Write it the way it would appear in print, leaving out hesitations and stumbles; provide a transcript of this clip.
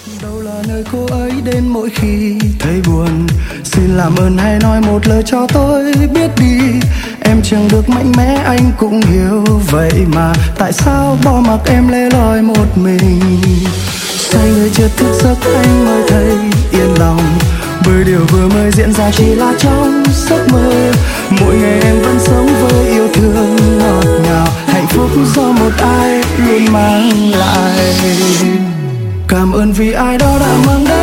Đâu là nơi cô ấy đến mỗi khi thấy buồn. Xin làm ơn hãy nói một lời cho tôi biết đi. Em chẳng được mạnh mẽ anh cũng hiểu. Vậy mà tại sao bỏ mặc em lẻ loi một mình. Say người chưa thức giấc anh mới thấy yên lòng. Bởi điều vừa mới diễn ra chỉ là trong giấc mơ. Mỗi ngày em vẫn sống với yêu thương ngọt ngào. Hạnh phúc do một ai luôn mang lại. Cảm ơn vì ai đó đã mang đến